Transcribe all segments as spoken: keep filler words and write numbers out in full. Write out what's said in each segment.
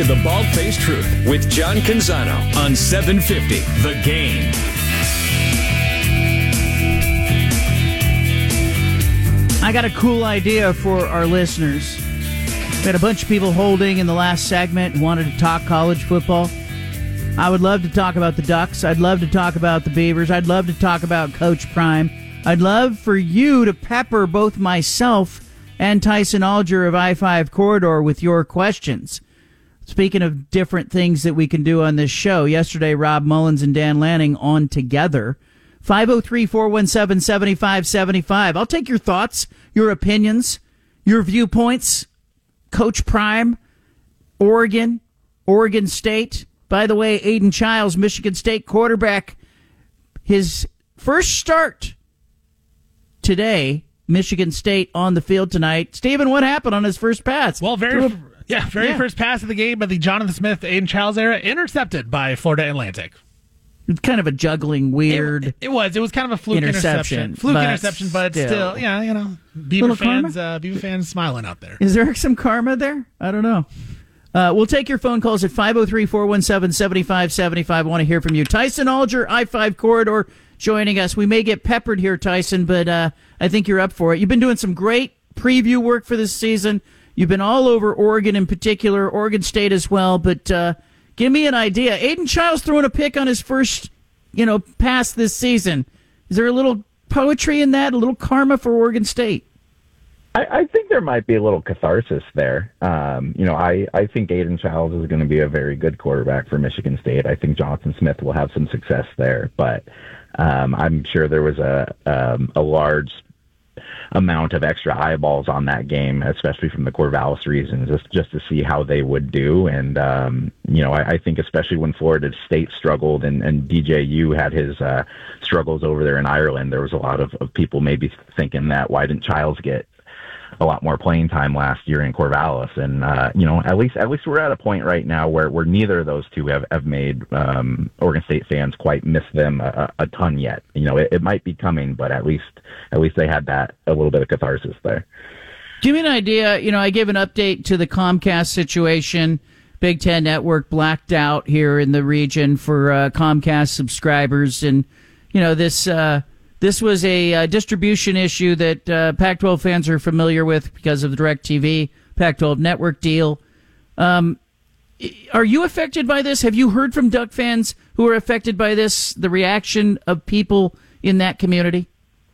to the Bald-Faced Truth with John Canzano on seven fifty The Game. I got a cool idea for our listeners. We had a bunch of people holding in the last segment and wanted to talk college football. I would love to talk about the Ducks. I'd love to talk about the Beavers. I'd love to talk about Coach Prime. I'd love for you to pepper both myself and Tyson Alger of I five Corridor with your questions. Speaking of different things that we can do on this show, yesterday Rob Mullins and Dan Lanning on together. five oh three, four one seven, seven five seven five. I'll take your thoughts, your opinions, your viewpoints. Coach Prime, Oregon, Oregon State. By the way, Aiden Childs, Michigan State quarterback, his first start today, Michigan State on the field tonight. Stephen, what happened on his first pass? Well, very, a, yeah, very yeah. first pass of the game by the Jonathan Smith, Aiden Childs era, intercepted by Florida Atlantic. It's kind of a juggling, weird. It, it was. It was kind of a fluke interception. interception. Fluke but interception, but still, still, yeah, you know, Beaver fans, uh, Beaver fans smiling out there. Is there some karma there? I don't know. Uh, we'll take your phone calls at five oh three, four one seven, seven five seven five. I want to hear from you. Tyson Alger, I five Corridor, joining us. We may get peppered here, Tyson, but uh, I think you're up for it. You've been doing some great preview work for this season. You've been all over Oregon in particular, Oregon State as well, but uh, give me an idea. Aiden Childs throwing a pick on his first, you know, pass this season. Is there a little poetry in that, a little karma for Oregon State? I, I think there might be a little catharsis there. Um, you know, I, I think Aiden Childs is going to be a very good quarterback for Michigan State. I think Jonathan Smith will have some success there, but um, I'm sure there was a um, a large amount of extra eyeballs on that game, especially from the Corvallis reasons, just, just to see how they would do. And, um, you know, I, I think especially when Florida State struggled and, and D J U had his uh, struggles over there in Ireland, there was a lot of, of people maybe thinking that why didn't Childs get a lot more playing time last year in Corvallis. And, uh, you know, at least at least we're at a point right now where, where neither of those two have, have made um, Oregon State fans quite miss them a, a ton yet. You know, it, it might be coming, but at least at least they had that, a little bit of catharsis there. Give me an idea. You know, I gave an update to the Comcast situation. Big Ten Network blacked out here in the region for uh, Comcast subscribers. And, you know, this... Uh, This was a uh, distribution issue that uh, Pac twelve fans are familiar with because of the DirecTV Pac twelve network deal. Um, are you affected by this? Have you heard from Duck fans who are affected by this, the reaction of people in that community?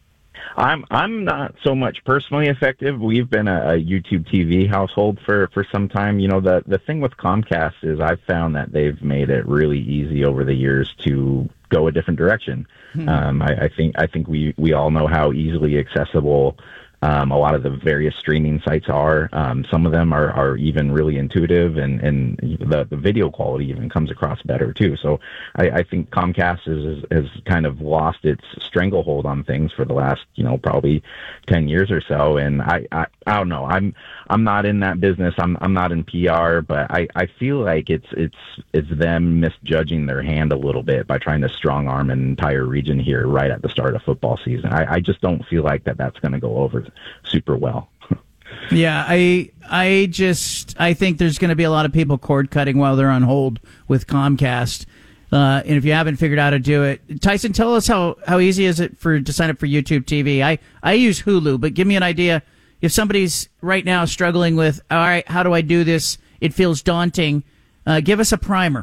I'm I'm not so much personally affected. We've been a, a YouTube T V household for, for some time. You know, the, the thing with Comcast is I've found that they've made it really easy over the years to go a different direction. Hmm. Um, I, I think I think we, we all know how easily accessible um, a lot of the various streaming sites are. Um, some of them are, are even really intuitive, and, and the, the video quality even comes across better too. So I, I think Comcast is, has kind of lost its stranglehold on things for the last, you know, probably ten years or so. And I, I, I don't know. I'm I'm not in that business. I'm I'm not in P R, but I, I feel like it's it's it's them misjudging their hand a little bit by trying to strong arm an entire region here right at the start of football season. I, I just don't feel like that that's going to go over super well. Yeah, I I just I think there's going to be a lot of people cord cutting while they're on hold with Comcast. Uh, and if you haven't figured out how to do it, Tyson, tell us how, how easy is it for to sign up for YouTube T V? I, I use Hulu, but give me an idea. If somebody's right now struggling with, all right, how do I do this? It feels daunting. Uh, give us a primer.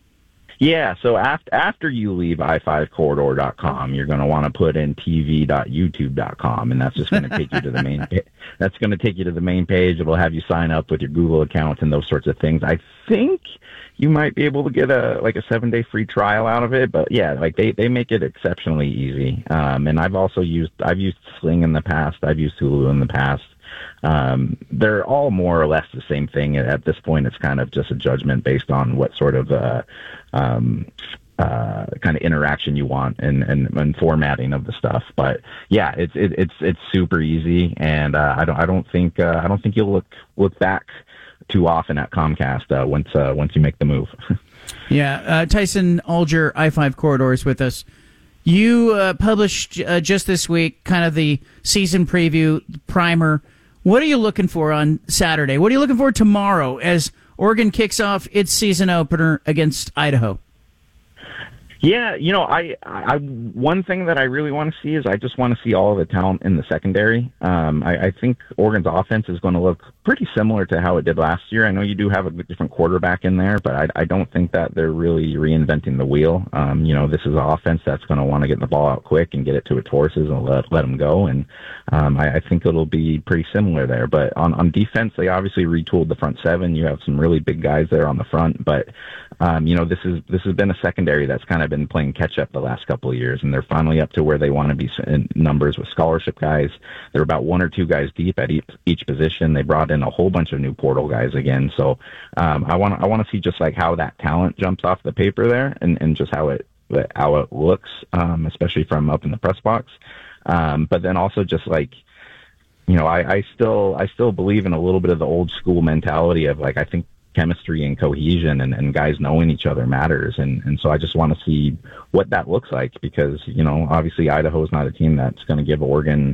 Yeah, so after after you leave i five corridor dot com, you're going to want to put in t v dot youtube dot com, and that's just going to take you to the main. That's going to take you to the main page. It'll have you sign up with your Google account and those sorts of things. I think you might be able to get a like a seven day free trial out of it, but yeah, like they, they make it exceptionally easy. Um, and I've also used I've used Sling in the past. I've used Hulu in the past. Um, they're all more or less the same thing. At this point, it's kind of just a judgment based on what sort of uh, um, uh, kind of interaction you want and, and, and formatting of the stuff. But yeah, it's it, it's it's super easy, and uh, I don't I don't think uh, I don't think you'll look look back too often at Comcast uh, once uh, once you make the move. Yeah, uh, Tyson Alger, I five Corridor, is with us. You uh, published uh, just this week kind of the season preview primer. What are you looking for on Saturday? What are you looking for tomorrow as Oregon kicks off its season opener against Idaho. Yeah, you know, I, I one thing that I really want to see is I just want to see all of the talent in the secondary. Um, I, I think Oregon's offense is going to look pretty similar to how it did last year. I know you do have a different quarterback in there, but I, I don't think that they're really reinventing the wheel. Um, you know, this is an offense that's going to want to get the ball out quick and get it to its horses and let let them go. And um, I, I think it'll be pretty similar there. But on, on defense, they obviously retooled the front seven. You have some really big guys there on the front, but um, you know, this is this has been a secondary that's kind of been playing catch up the last couple of years, and they're finally up to where they want to be in numbers with scholarship guys. They're about one or two guys deep at each, each position. They brought in a whole bunch of new portal guys again. So um, I want I want to see just like how that talent jumps off the paper there, and, and just how it how it looks, um, especially from up in the press box. Um, but then also just like, you know, I, I still I still believe in a little bit of the old school mentality of like, I think chemistry and cohesion and, and guys knowing each other matters. And, and so I just want to see what that looks like, because, you know, obviously Idaho is not a team that's going to give Oregon,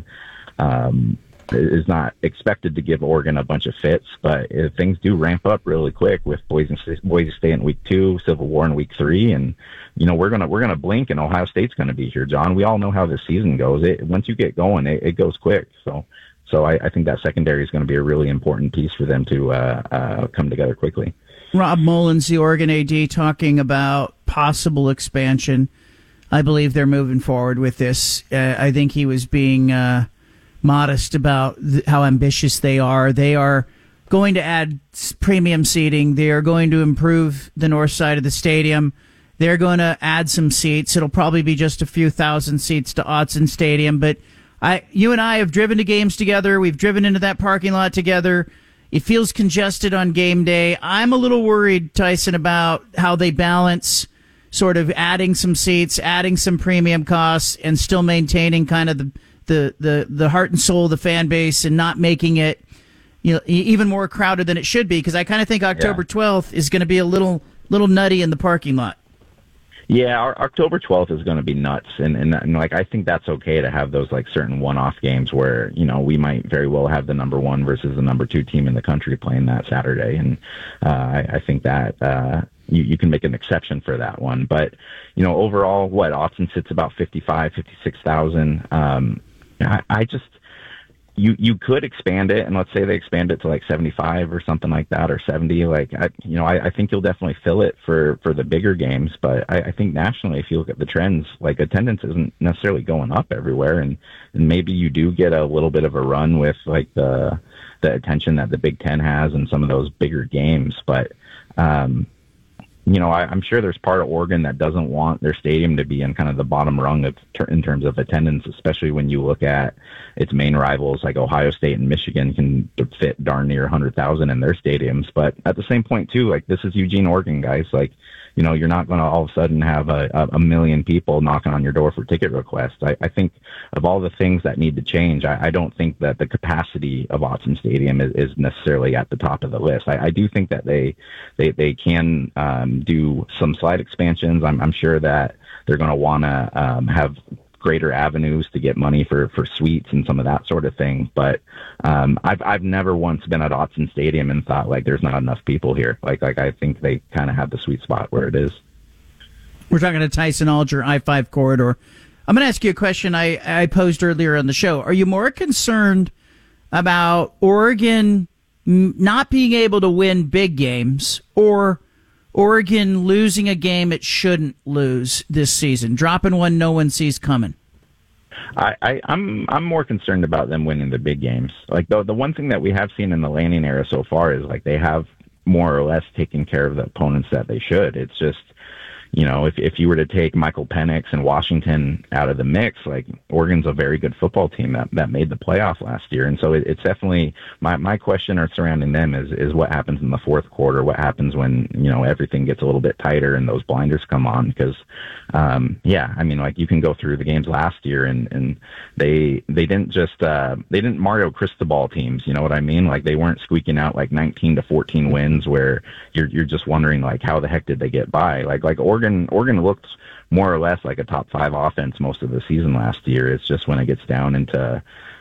um, is not expected to give Oregon a bunch of fits, but if things do ramp up really quick with Boise State, Boise State in week two, Civil War in week three, and, you know, we're going to, we're going to blink and Ohio State's going to be here, John. We all know how this season goes. It, once you get going, it, it goes quick. So, So I, I think that secondary is going to be a really important piece for them to uh, uh, come together quickly. Rob Mullins, the Oregon A D, talking about possible expansion. I believe they're moving forward with this. Uh, I think he was being uh, modest about th- how ambitious they are. They are going to add premium seating. They are going to improve the north side of the stadium. They're going to add some seats. It'll probably be just a few thousand seats to Autzen Stadium, but I, you and I have driven to games together. We've driven into that parking lot together. It feels congested on game day. I'm a little worried, Tyson, about how they balance sort of adding some seats, adding some premium costs, and still maintaining kind of the the the, the heart and soul of the fan base, and not making it, you know, even more crowded than it should be. Because I kind of think October twelfth is going to be a little little nutty in the parking lot. Yeah, our, October twelfth is going to be nuts, and, and and like I think that's okay to have those like certain one-off games where, you know, we might very well have the number one versus the number two team in the country playing that Saturday, and uh, I, I think that uh, you, you can make an exception for that one. But, you know, overall, what Autzen sits about fifty-five, fifty-six thousand. Um, I, I just. You you could expand it, and let's say they expand it to like seventy-five or something like that, or seventy. Like, I, you know, I, I think you'll definitely fill it for, for the bigger games. But I, I think nationally, if you look at the trends, like attendance isn't necessarily going up everywhere, and, and maybe you do get a little bit of a run with like the the attention that the Big Ten has and some of those bigger games. But um, you know, I, I'm sure there's part of Oregon that doesn't want their stadium to be in kind of the bottom rung of in terms of attendance, especially when you look at its main rivals like Ohio State and Michigan can fit darn near one hundred thousand in their stadiums. But at the same point, too, like this is Eugene, Oregon, guys. Like, you know, you're not going to all of a sudden have a, a million people knocking on your door for ticket requests. I, I think of all the things that need to change, I, I don't think that the capacity of Autzen Stadium is, is necessarily at the top of the list. I, I do think that they they, they can um, do some slight expansions. I'm, I'm sure that they're going to want to um, have greater avenues to get money for, for suites and some of that sort of thing. But um, I've I've never once been at Autzen Stadium and thought like there's not enough people here. Like like I think they kind of have the sweet spot where it is. We're talking to Tyson Alger, I five Corridor. I'm going to ask you a question I, I posed earlier on the show. Are you more concerned about Oregon not being able to win big games, or Oregon losing a game it shouldn't lose this season, dropping one no one sees coming? I, I, I'm I'm more concerned about them winning the big games. Like the the one thing that we have seen in the Lanning era so far is like they have more or less taken care of the opponents that they should. It's just, you know, if if you were to take Michael Penix and Washington out of the mix, like Oregon's a very good football team that, that made the playoff last year. And so it, it's definitely my, my question or surrounding them is, is what happens in the fourth quarter, what happens when, you know, everything gets a little bit tighter and those blinders come on. Because, um, yeah, I mean, like you can go through the games last year and, and they, they didn't just, uh, they didn't Mario Cristobal teams, you know what I mean? Like they weren't squeaking out like nineteen to fourteen wins where you're, you're just wondering like, how the heck did they get by? Like, like Oregon Oregon, Oregon looked more or less like a top five offense most of the season last year. It's just when it gets down into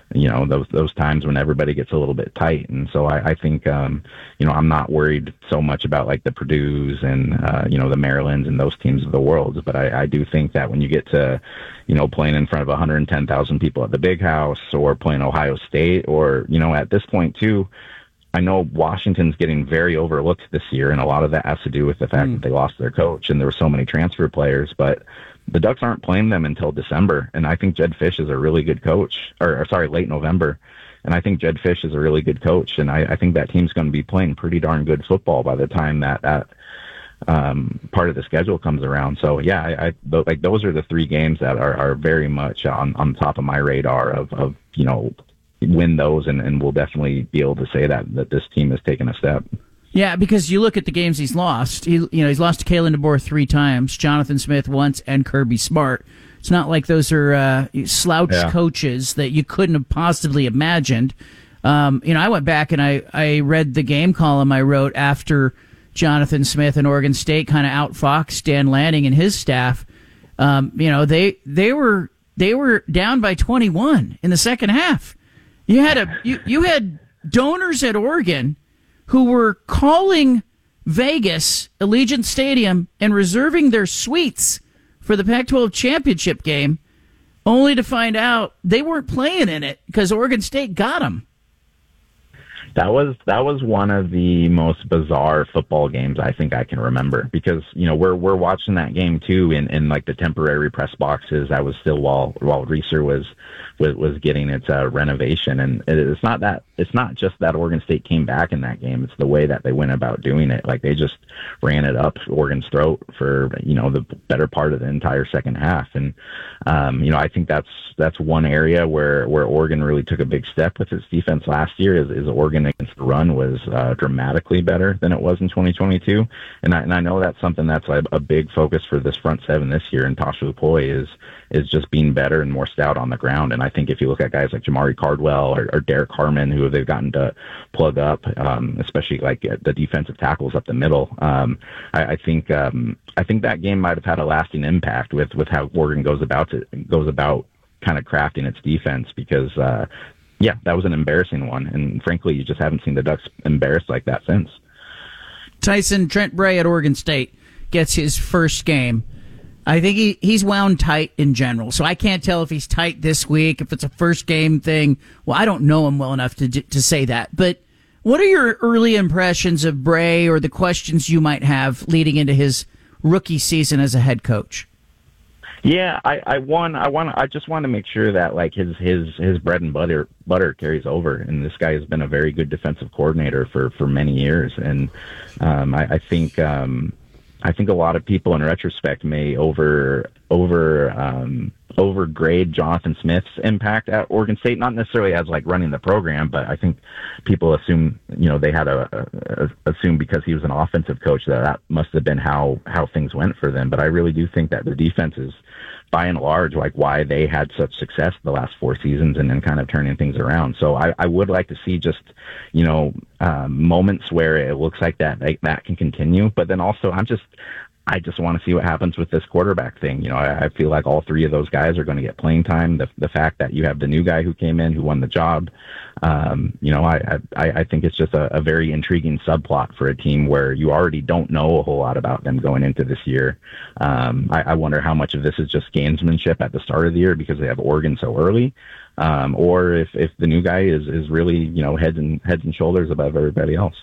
you know, those those times when everybody gets a little bit tight. And so I, I think, um, you know, I'm not worried so much about like the Purdue's and, uh, you know, the Marylands and those teams of the world. But I, I do think that when you get to, you know, playing in front of one hundred ten thousand people at the Big House or playing Ohio State or, you know, at this point too, I know Washington's getting very overlooked this year, and a lot of that has to do with the fact mm. that they lost their coach and there were so many transfer players. But the Ducks aren't playing them until December, and I think Jed Fish is a really good coach, or, or sorry, late November. And I think Jed Fish is a really good coach, and I, I think that team's going to be playing pretty darn good football by the time that that um, part of the schedule comes around. So yeah, I, I th- like those are the three games that are, are very much on on top of my radar of of you know win those, and, and we'll definitely be able to say that that this team has taken a step. Yeah, because you look at the games he's lost. He, you know, he's lost to Kalen DeBoer three times, Jonathan Smith once, and Kirby Smart. It's not like those are uh, slouch yeah. coaches that you couldn't have possibly imagined. Um, you know, I went back and I, I read the game column I wrote after Jonathan Smith and Oregon State kind of outfoxed Dan Lanning and his staff. Um, you know, they they were they were down by twenty-one in the second half. You had a you, you had donors at Oregon who were calling Vegas, Allegiant Stadium, and reserving their suites for the Pac twelve championship game, only to find out they weren't playing in it because Oregon State got them. That was that was one of the most bizarre football games I think I can remember, because you know we're we're watching that game too in, in like the temporary press boxes. That was still while while Reeser was was, was getting its uh, renovation, and it's not that it's not just that Oregon State came back in that game. It's the way that they went about doing it. Like they just ran it up Oregon's throat for you know the better part of the entire second half, and um, you know I think that's that's one area where where Oregon really took a big step with its defense last year. Is, is Oregon against the run was uh, dramatically better than it was in twenty twenty-two, and I, and I know that's something that's a, a big focus for this front seven this year. And Tosh Lupoi is is just being better and more stout on the ground. And I think if you look at guys like Jamari Cardwell or, or Derek Harmon, who they've gotten to plug up, um, especially like the defensive tackles up the middle, um, I, I think um, I think that game might have had a lasting impact with with how Oregon goes about it goes about kind of crafting its defense, because. Uh, Yeah, that was an embarrassing one, and frankly, you just haven't seen the Ducks embarrassed like that since. Tyson, Trent Bray at Oregon State gets his first game. I think he, he's wound tight in general, so I can't tell if he's tight this week, if it's a first game thing. Well, I don't know him well enough to to say that. But what are your early impressions of Bray, or the questions you might have leading into his rookie season as a head coach? Yeah, I, I want, I want, I just want to make sure that like his, his, his bread and butter, butter carries over. And this guy has been a very good defensive coordinator for, for many years. And, um, I, I think, um, I think a lot of people in retrospect may over, over, um, overgrade Jonathan Smith's impact at Oregon State, not necessarily as like running the program, but I think people assume, you know, they had a, a, a assume because he was an offensive coach that that must have been how, how things went for them. But I really do think that the defense is, by and large, like why they had such success the last four seasons and then kind of turning things around. So I, I would like to see just, you know, um, moments where it looks like that, like that can continue. But then also I'm just, I just want to see what happens with this quarterback thing. You know, I, I feel like all three of those guys are going to get playing time. The the fact that you have the new guy who came in, who won the job, um, you know, I, I, I think it's just a, a very intriguing subplot for a team where you already don't know a whole lot about them going into this year. Um, I, I wonder how much of this is just gamesmanship at the start of the year because they have Oregon so early, um, or if, if the new guy is, is really, you know, heads and heads and shoulders above everybody else.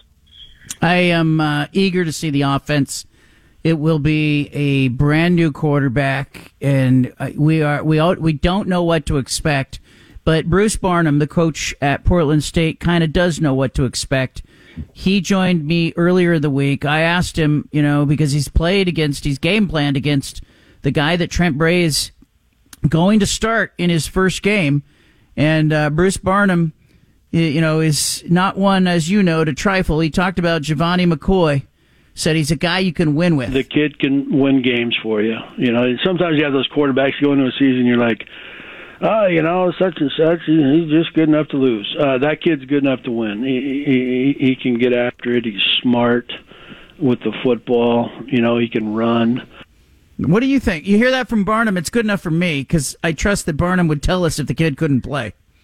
I am uh, eager to see the offense. It will be a brand new quarterback, and we are we all, we don't know what to expect. But Bruce Barnum, the coach at Portland State, kind of does know what to expect. He joined me earlier in the week. I asked him, you know, because he's played against, he's game planned against the guy that Trent Bray is going to start in his first game, and uh, Bruce Barnum, you know, is not one, as you know, to trifle. He talked about Giovanni McCoy. Said he's a guy you can win with. The kid can win games for you. You know, sometimes you have those quarterbacks go into a season, you're like, oh, you know, such and such, he's just good enough to lose. Uh, that kid's good enough to win. He, he he can get after it. He's smart with the football. You know, he can run. What do you think? You hear that from Barnum? It's good enough for me because I trust that Barnum would tell us if the kid couldn't play.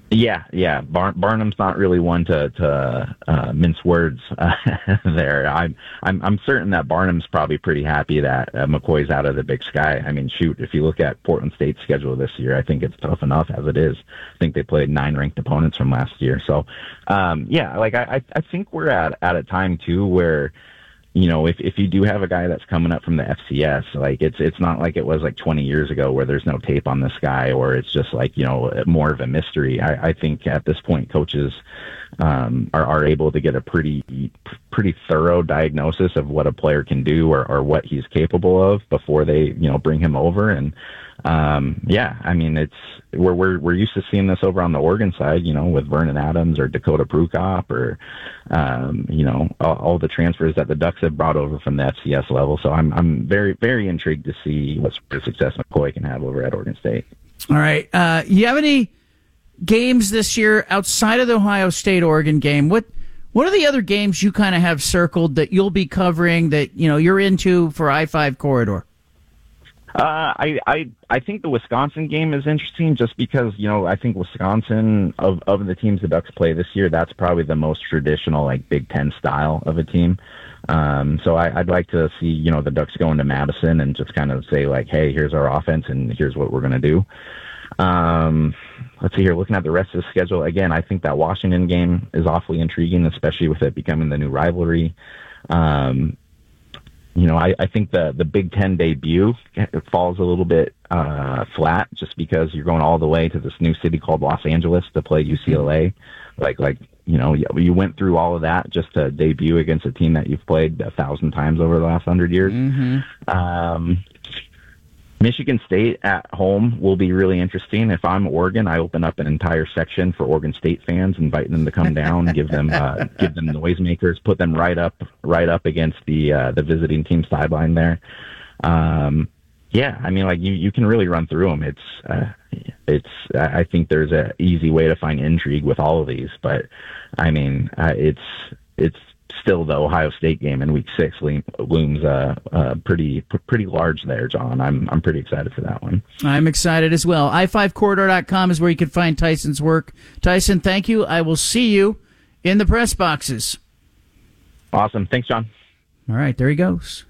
Yeah, yeah. Bar- Barnum's not really one to to uh, mince words uh, there. I'm I'm I'm certain that Barnum's probably pretty happy that uh, McCoy's out of the Big Sky. I mean, shoot, if you look at Portland State's schedule this year, I think it's tough enough as it is. I think they played nine ranked opponents from last year. So, um, yeah, like I I think we're at at a time too where, you know, if if you do have a guy that's coming up from the F C S, like it's it's not like it was like twenty years ago where there's no tape on this guy, or it's just like, you know, more of a mystery. I, I think at this point coaches um, are are able to get a pretty pretty thorough diagnosis of what a player can do or, or what he's capable of before they, you know, bring him over. And um, yeah, I mean, it's we're we're we're used to seeing this over on the Oregon side, you know, with Vernon Adams or Dakota Prukop or um, you know, all, all the transfers that the Ducks have brought over from the F C S level. So I'm I'm very very intrigued to see what sort of success McCoy can have over at Oregon State. All right, uh, you have any games this year outside of the Ohio State Oregon game? What what are the other games you kind of have circled that you'll be covering that you know you're into for I five corridor? Uh, I, I I think the Wisconsin game is interesting just because, you know, I think Wisconsin, of, of the teams the Ducks play this year, that's probably the most traditional, like, Big Ten style of a team. Um, so I, I'd like to see, you know, the Ducks go into Madison and just kind of say, like, hey, here's our offense and here's what we're going to do. Um, let's see here, looking at the rest of the schedule, again, I think that Washington game is awfully intriguing, especially with it becoming the new rivalry. Um You know, I, I think the, the Big Ten debut falls a little bit uh, flat just because you're going all the way to this new city called Los Angeles to play U C L A. Like, like you know, you went through all of that just to debut against a team that you've played a thousand times over the last hundred years. Mm-hmm. Um, Michigan State at home will be really interesting. If I'm Oregon, I open up an entire section for Oregon State fans, inviting them to come down, give them uh, give them noisemakers, put them right up right up against the uh, the visiting team sideline there. Um, yeah, I mean, like you, you can really run through them. It's uh, it's I think there's an easy way to find intrigue with all of these, but I mean, uh, it's it's. Still, the Ohio State game in Week Six looms uh, uh, pretty pretty large there, John. I'm I'm pretty excited for that one. I'm excited as well. i five corridor dot com is where you can find Tyson's work. Tyson, thank you. I will see you in the press boxes. Awesome. Thanks, John. All right, there he goes.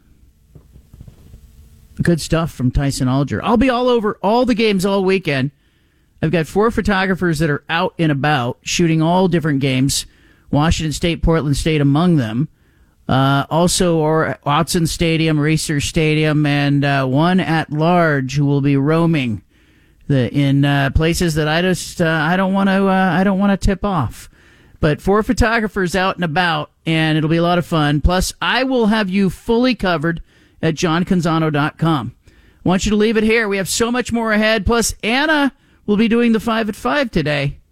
Good stuff from Tyson Alger. I'll be all over all the games all weekend. I've got four photographers that are out and about shooting all different games. Washington State, Portland State among them. Uh, also, or Autzen Stadium, Reser Stadium, and uh, one at large who will be roaming the, in uh, places that I just uh, I don't want to uh, I don't want to tip off. But four photographers out and about, and it'll be a lot of fun. Plus, I will have you fully covered at john canzano dot com. I want you to leave it here. We have so much more ahead. Plus, Anna will be doing the five at five today.